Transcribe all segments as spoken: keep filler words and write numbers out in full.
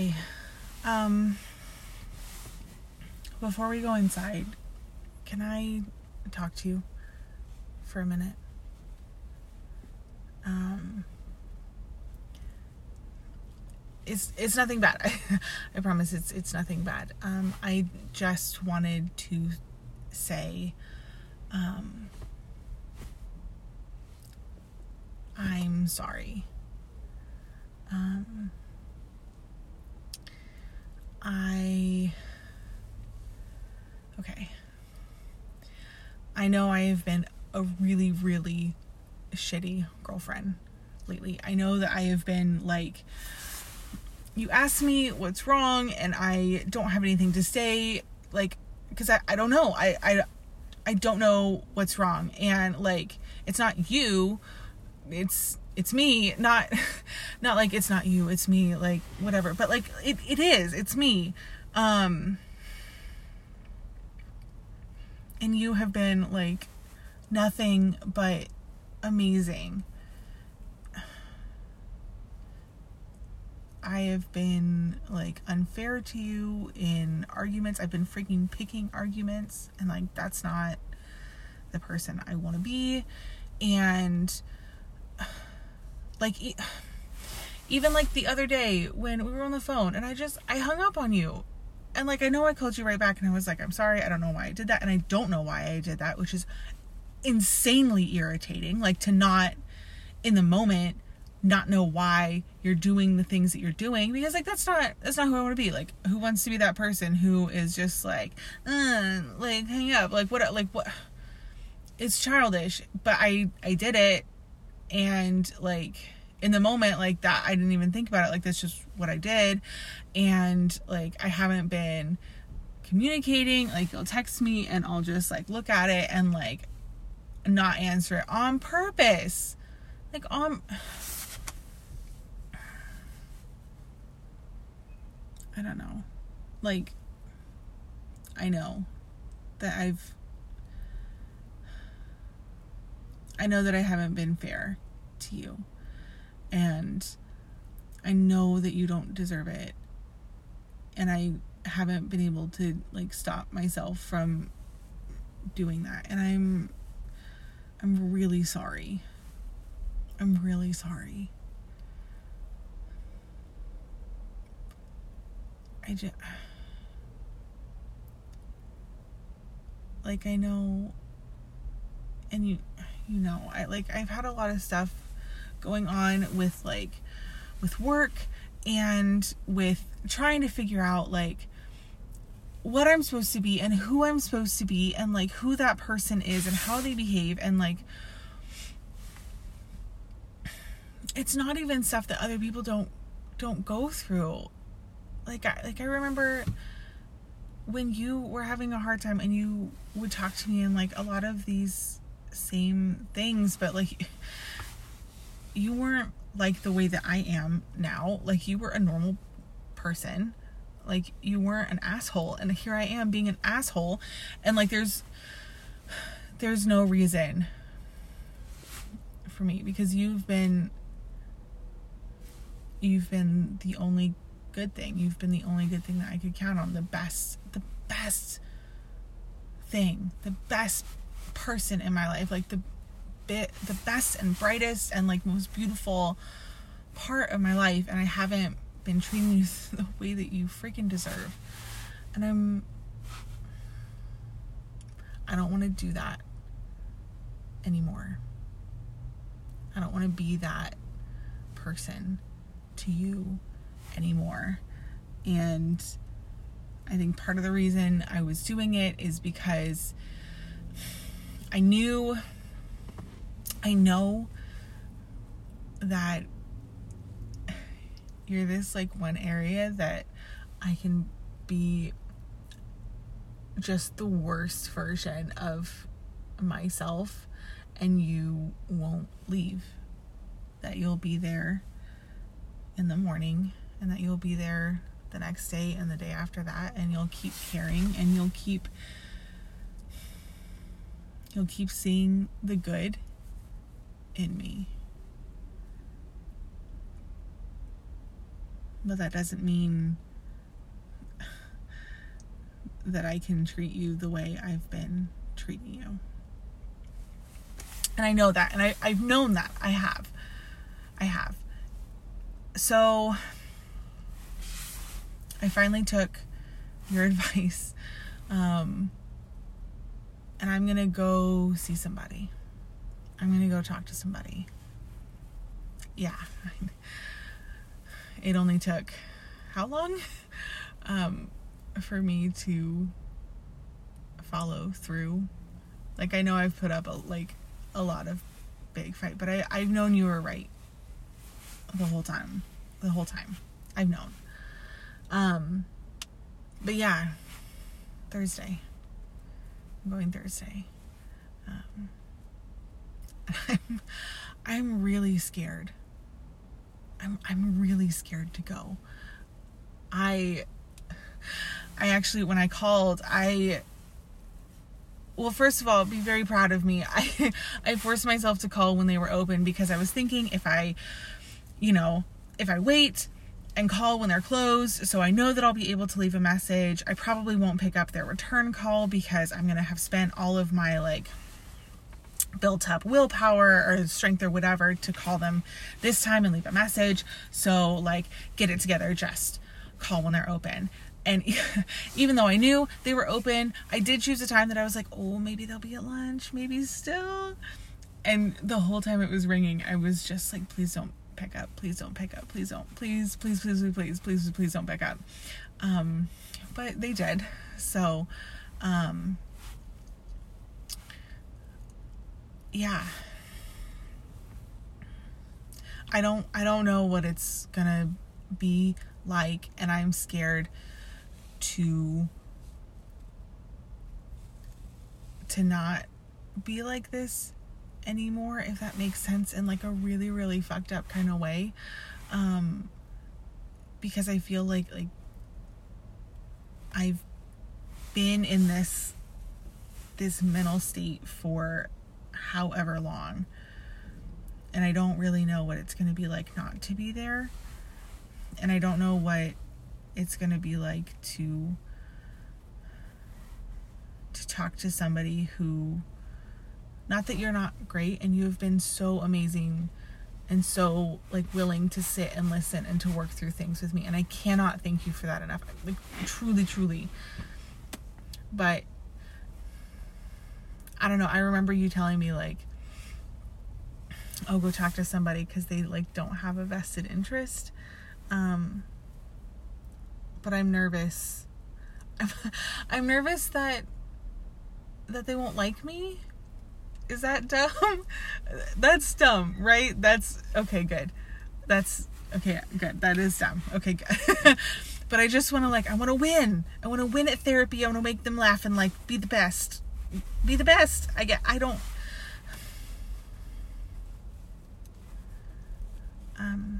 Okay. Um, before we go inside, can I talk to you for a minute? Um, it's it's nothing bad. I, I promise it's it's nothing bad. Um, I just wanted to say, um, I'm sorry. Um, I, okay. I know I have been a really, really shitty girlfriend lately. I know that I have been like, you ask me what's wrong and I don't have anything to say, like, because I, I don't know. I, I, I don't know what's wrong. And like, it's not you, it's, it's me, not, not like it's not you, it's me, like whatever, but like it, it is, it's me. Um, and you have been like nothing but amazing. I have been like unfair to you in arguments. I've been freaking picking arguments, and like that's not the person I want to be. And like e- even like the other day when we were on the phone and I just I hung up on you, and like I know I called you right back and I was like, I'm sorry, I don't know why I did that, and I don't know why I did that, which is insanely irritating, like to not in the moment not know why you're doing the things that you're doing, because like that's not that's not who I want to be. Like, who wants to be that person who is just like uh, like hang up, like what like what it's childish. But I I did it, and like in the moment like that I didn't even think about it, like that's just what I did. And like I haven't been communicating. Like you'll text me and I'll just like look at it and like not answer it on purpose, like on I don't know. Like, I know that I've, I know that I haven't been fair to you. And I know that you don't deserve it. And I haven't been able to, like, stop myself from doing that. And I'm, I'm really sorry. I'm really sorry. I just, like, I know, and you, you know, I, like, I've had a lot of stuff going on with, like, with work and with trying to figure out, like, what I'm supposed to be and who I'm supposed to be and, like, who that person is and how they behave. And, like, it's not even stuff that other people don't, don't go through. Like, I, like, I remember when you were having a hard time and you would talk to me in, like, a lot of these same things, but, like, you weren't, like, the way that I am now. Like, you were a normal person. Like, you weren't an asshole. And here I am being an asshole. And, like, there's, there's no reason for me, because you've been, you've been the only good thing. You've been the only good thing that I could count on. The best, the best thing, the best person in my life, like the bit, the best and brightest and like most beautiful part of my life. And I haven't been treating you the way that you freaking deserve. And I'm, I don't want to do that anymore. I don't want to be that person to you anymore. And I think part of the reason I was doing it is because I knew, I know that you're this like one area that I can be just the worst version of myself, and you won't leave. That you'll be there in the morning, and that you'll be there the next day and the day after that, and you'll keep caring, and you'll keep you'll keep seeing the good in me. but that doesn't mean that I can treat you the way I've been treating you. And I know that, and I, I've known that. I have. I have. So, I finally took your advice, um, and I'm gonna go see somebody. I'm gonna go talk to somebody. Yeah. It only took how long um, for me to follow through. Like, I know I've put up a, like a lot of big fight, but I, I've known you were right the whole time. The whole time. I've known. Um, but yeah, Thursday. I'm going Thursday. Um, I'm, I'm really scared. I'm, I'm really scared to go. I, I actually, when I called, I, well, first of all, be very proud of me. I, I forced myself to call when they were open because I was thinking if I, you know, if I wait and call when they're closed, so I know that I'll be able to leave a message, I probably won't pick up their return call because I'm going to have spent all of my, like, built up willpower or strength or whatever to call them this time and leave a message. So, like, get it together, just call when they're open. And even though I knew they were open, I did choose a time that I was like, oh, maybe they'll be at lunch, maybe still. And the whole time it was ringing, I was just like, please don't pick up, please don't pick up, please don't, please, please, please, please, please, please, please don't pick up. Um, but they did. So, um, yeah. I don't, I don't know what it's gonna be like, and I'm scared to to not be like this anymore, if that makes sense, in like a really, really fucked up kind of way. Um, because I feel like like I've been in this this mental state for however long, and I don't really know what it's going to be like not to be there, and I don't know what it's going to be like to to talk to somebody who, not that you're not great and you have been so amazing and so like willing to sit and listen and to work through things with me, and I cannot thank you for that enough, like truly truly. But I don't know, I remember you telling me like, oh, go talk to somebody because they like don't have a vested interest. Um, but I'm nervous. I'm, I'm nervous that that they won't like me. Is that dumb? That's dumb, right? That's okay. Good. That's okay. Good. That is dumb. Okay, good. But I just want to like, I want to win. I want to win at therapy. I want to make them laugh and like be the best. Be the best. I get. I don't. Um.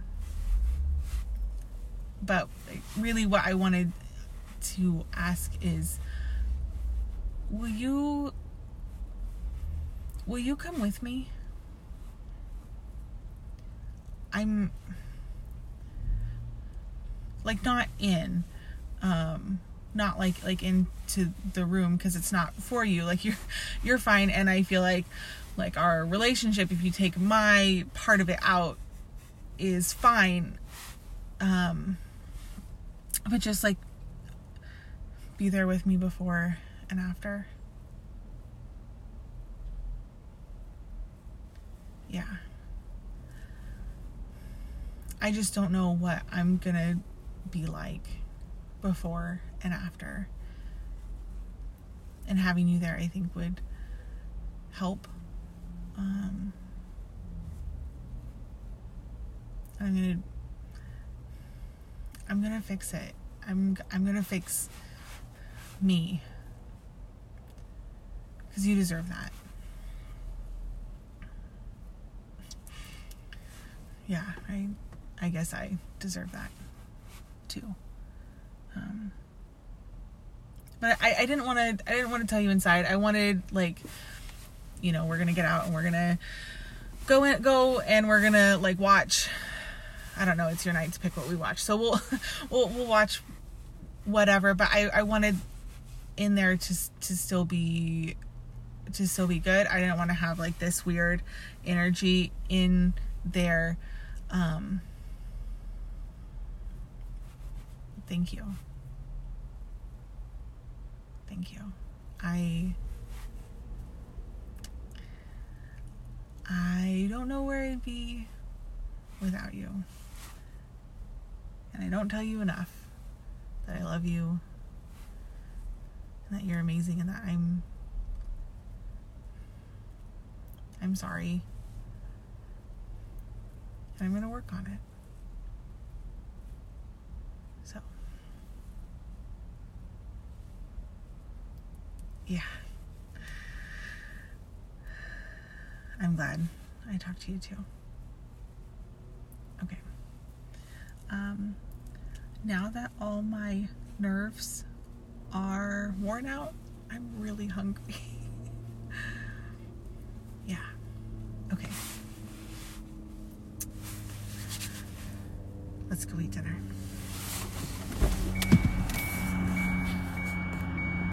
But really what I wanted to ask is, will you, will you come with me? I'm, like, not in, um, not like, like into the room, because it's not for you, like, you're, you're fine, and I feel like, like, our relationship, if you take my part of it out, is fine, um, but just like be there with me before and after. Yeah. I just don't know what I'm gonna be like before and after. And having you there, I think, would help. Um, I'm gonna I'm gonna fix it. I'm I'm gonna fix me, because you deserve that. Yeah, I I guess I deserve that too. Um, but I, I didn't want to I didn't want to tell you inside. I wanted, like, you know, we're gonna get out and we're gonna go in, go and we're gonna like watch I don't know, it's your night to pick what we watch. So we'll we'll we'll watch whatever, but I, I wanted in there to to still be to still be good. I didn't want to have like this weird energy in there. Um thank you. Thank you. I I don't know where I'd be without you. And I don't tell you enough that I love you and that you're amazing and that I'm I'm sorry. And I'm going to work on it. So, yeah. I'm glad I talked to you too. Okay. Um, now that all my nerves are worn out, I'm really hungry. Yeah. Okay. Let's go eat dinner.